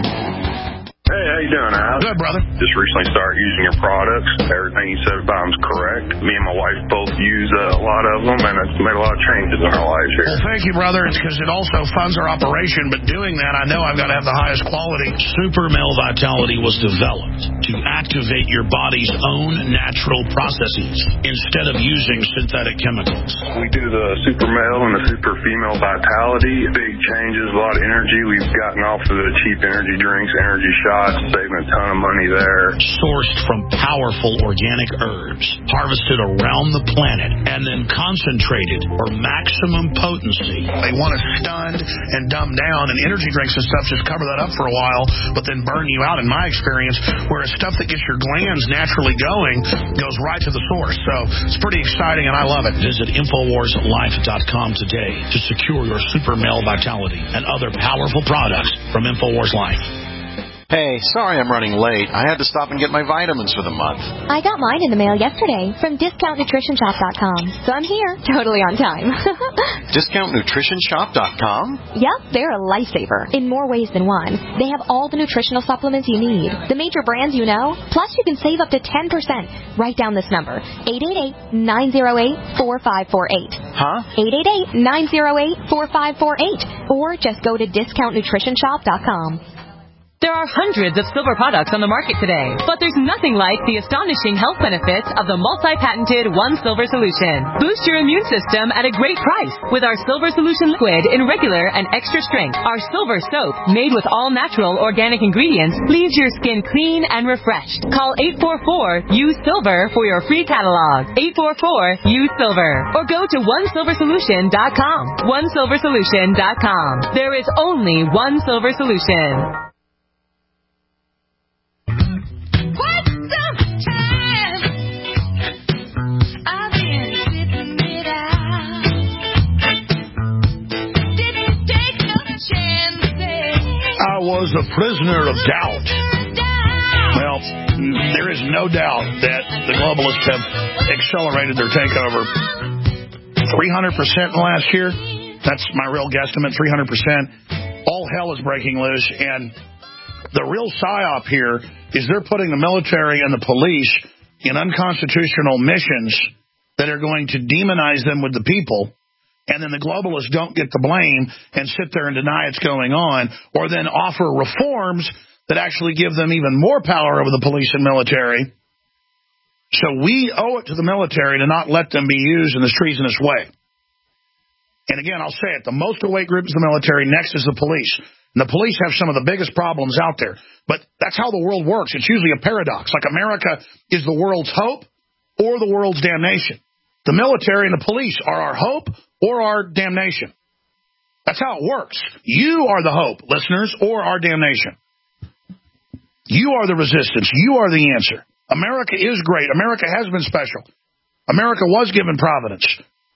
Hey, how you doing, Al? Good, brother. Just recently started using your products. Everything you said about them's correct. Me and my wife both use uh, a lot of them, and it's made a lot of changes in our lives here. Well, thank you, brother. It's because it also funds our operation, but doing that, I know I've got to have the highest quality. Super Male Vitality was developed to activate your body's own natural processes instead of using synthetic chemicals. We do the Super Male and the Super Female Vitality. Big changes, a lot of energy. We've gotten off of the cheap energy drinks, energy shots. Saving a ton of money there. Sourced from powerful organic herbs, harvested around the planet, and then concentrated for maximum potency. They want to stun and dumb down, and energy drinks and stuff just cover that up for a while, but then burn you out, in my experience, whereas stuff that gets your glands naturally going goes right to the source. So it's pretty exciting, and I love it. Visit infowars life dot com today to secure your Super Male Vitality and other powerful products from InfoWars Life. Hey, sorry I'm running late. I had to stop and get my vitamins for the month. I got mine in the mail yesterday from discount nutrition shop dot com, so I'm here, totally on time. discount nutrition shop dot com? Yep, they're a lifesaver in more ways than one. They have all the nutritional supplements you need, the major brands you know, plus you can save up to ten percent. Write down this number, eight eight eight, nine oh eight, four five four eight. Huh? eight eight eight, nine oh eight, four five four eight. Or just go to discount nutrition shop dot com. There are hundreds of silver products on the market today, but there's nothing like the astonishing health benefits of the multi-patented One Silver Solution. Boost your immune system at a great price with our Silver Solution liquid in regular and extra strength. Our silver soap, made with all natural organic ingredients, leaves your skin clean and refreshed. Call eight four four, U S I L V E R for your free catalog. eight four four, U S I L V E R. Or go to one silver solution dot com. one silver solution dot com. There is only one Silver Solution. I was a prisoner of doubt. Well, there is no doubt that the globalists have accelerated their takeover. three hundred percent in the last year. That's my real guesstimate, three hundred percent. All hell is breaking loose, and the real psyop here is they're putting the military and the police in unconstitutional missions that are going to demonize them with the people, and then the globalists don't get the blame and sit there and deny it's going on, or then offer reforms that actually give them even more power over the police and military. So we owe it to the military to not let them be used in this treasonous way. And again, I'll say it, the most awake group is the military, next is the police. And the police have some of the biggest problems out there. But that's how the world works. It's usually a paradox. Like America is the world's hope or the world's damnation. The military and the police are our hope or our damnation. That's how it works. You are the hope, listeners, or our damnation. You are the resistance. You are the answer. America is great. America has been special. America was given providence.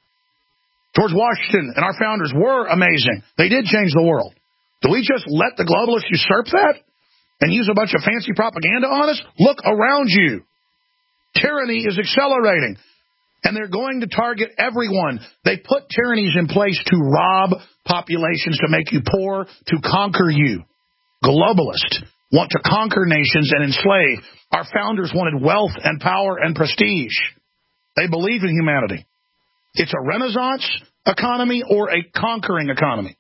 George Washington and our founders were amazing. They did change the world. Do we just let the globalists usurp that and use a bunch of fancy propaganda on us? Look around you. Tyranny is accelerating, and they're going to target everyone. They put tyrannies in place to rob populations, to make you poor, to conquer you. Globalists want to conquer nations and enslave. Our founders wanted wealth and power and prestige. They believe in humanity. It's a renaissance economy or a conquering economy.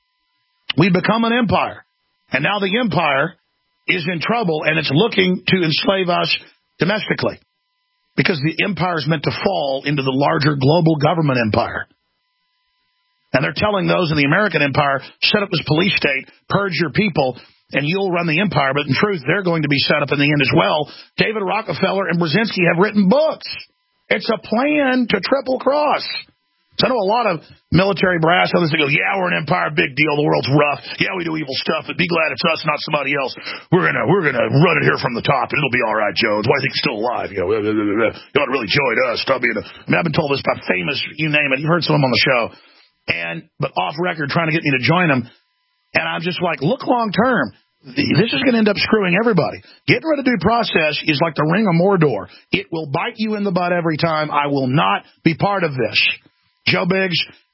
We become an empire, and now the empire is in trouble, and it's looking to enslave us domestically because the empire is meant to fall into the larger global government empire. And they're telling those in the American empire, set up this police state, purge your people, and you'll run the empire. But in truth, they're going to be set up in the end as well. David Rockefeller and Brzezinski have written books. It's a plan to triple cross. So I know a lot of military brass, others that go, yeah, we're an empire, big deal, the world's rough. Yeah, we do evil stuff, but be glad it's us, not somebody else. We're gonna we're gonna run it here from the top, and it'll be all right, Jones. Why do you think he's still alive? You know, you ought to really join us. Stop being a, I mean, I've been told this by famous, you name it. You've heard some of them on the show. And but off record, trying to get me to join them. And I'm just like, look long term. This is going to end up screwing everybody. Getting rid of due process is like the ring of Mordor. It will bite you in the butt every time. I will not be part of this. Joe Biggs,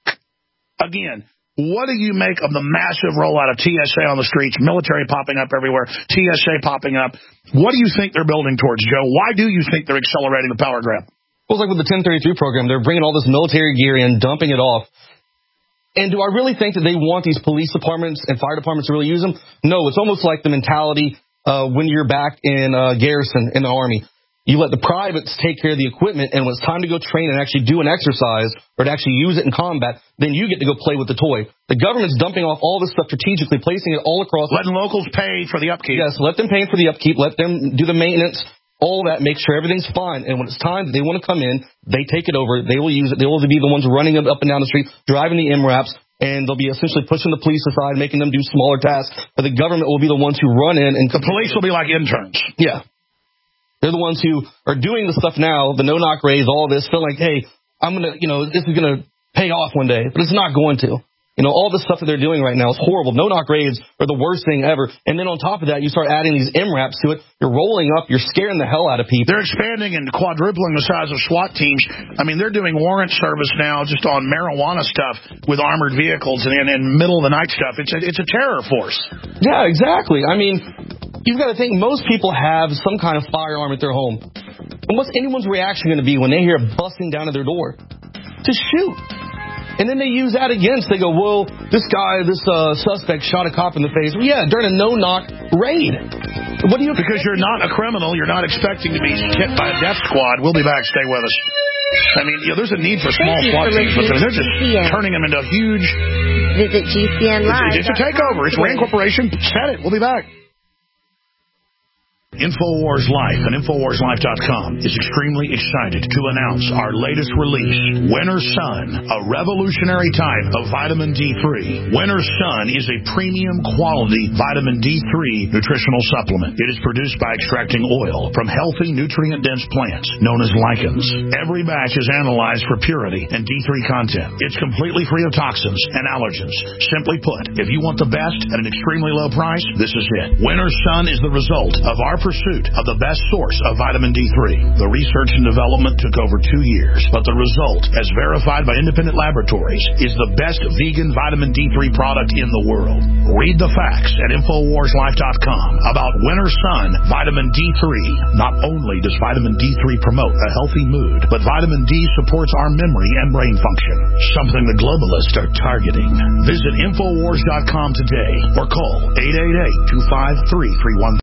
again, what do you make of the massive rollout of T S A on the streets, military popping up everywhere, T S A popping up? What do you think they're building towards, Joe? Why do you think they're accelerating the power grab? Well, it's like with the ten thirty-three program. They're bringing all this military gear in, dumping it off. And do I really think that they want these police departments and fire departments to really use them? No, it's almost like the mentality uh, when you're back in uh, garrison in the Army. You let the privates take care of the equipment, and when it's time to go train and actually do an exercise or to actually use it in combat, then you get to go play with the toy. The government's dumping off all this stuff strategically, placing it all across. Letting locals pay for the upkeep. Yes, let them pay for the upkeep. Let them do the maintenance, all that, make sure everything's fine. And when it's time that they want to come in, they take it over. They will use it. They will be the ones running it up and down the street, driving the M RAPs, and they'll be essentially pushing the police aside, making them do smaller tasks. But the government will be the ones who run in. And the police will be like interns. Yeah. They're the ones who are doing the stuff now, the no-knock raids, all this, feel like, hey, I'm going to, you know, this is going to pay off one day. But it's not going to. You know, all the stuff that they're doing right now is horrible. No-knock raids are the worst thing ever. And then on top of that, you start adding these M RAPs to it. You're rolling up. You're scaring the hell out of people. They're expanding and quadrupling the size of SWAT teams. I mean, they're doing warrant service now just on marijuana stuff with armored vehicles and, and, and middle-of-the-night stuff. It's a, it's a terror force. Yeah, exactly. I mean, you've got to think most people have some kind of firearm at their home. And what's anyone's reaction going to be when they hear it busting down at their door? To shoot. And then they use that against. They go, well, this guy, this uh, suspect shot a cop in the face. Well, yeah, during a no-knock raid. What do you? Because you're not a criminal. You're not expecting to be hit by a death squad. We'll be back. Stay with us. I mean, you know, there's a need for small SWAT teams, but they're just turning them into huge. Visit G C N Live. It's a takeover. It's Rand Corporation. Said it. We'll be back. InfoWars Life and InfoWars Life dot com is extremely excited to announce our latest release, Winter Sun, a revolutionary type of vitamin D three. Winter Sun is a premium quality vitamin D three nutritional supplement. It is produced by extracting oil from healthy, nutrient-dense plants known as lichens. Every batch is analyzed for purity and D three content. It's completely free of toxins and allergens. Simply put, if you want the best at an extremely low price, this is it. Winter Sun is the result of our pursuit of the best source of vitamin D three. The research and development took over two years, but the result, as verified by independent laboratories, is the best vegan vitamin D three product in the world. Read the facts at Infowars Life dot com about Winter Sun Vitamin D three. Not only does vitamin D three promote a healthy mood, but vitamin D supports our memory and brain function, something the globalists are targeting. Visit Infowars dot com today or call eight eight eight, two five three, three one